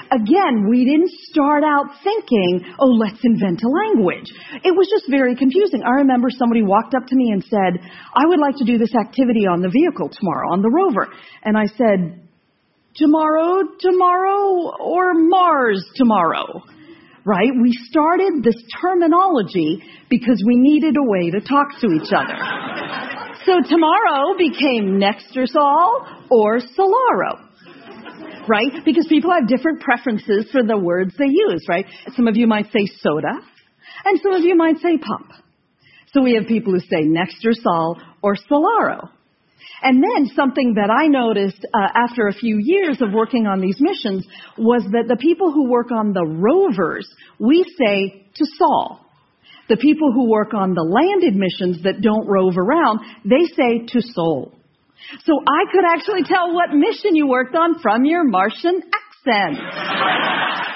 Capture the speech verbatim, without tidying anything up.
again, we didn't start out thinking, oh, let's invent a language. It was just very confusing. I remember somebody walked up to me and said, I would like to do this activity on the vehicle tomorrow, on the rover. And I said, tomorrow, tomorrow, or Mars tomorrow? Right? We started this terminology because we needed a way to talk to each other. So tomorrow became Nextersol or Solaro. Right? Because people have different preferences for the words they use, right? Some of you might say soda, and some of you might say pump. So we have people who say Nextersol or Solaro. And then something that I noticed uh, after a few years of working on these missions was that the people who work on the rovers, we say to Sol. The people who work on the landed missions that don't rove around, they say to Sol. So I could actually tell what mission you worked on from your Martian accent.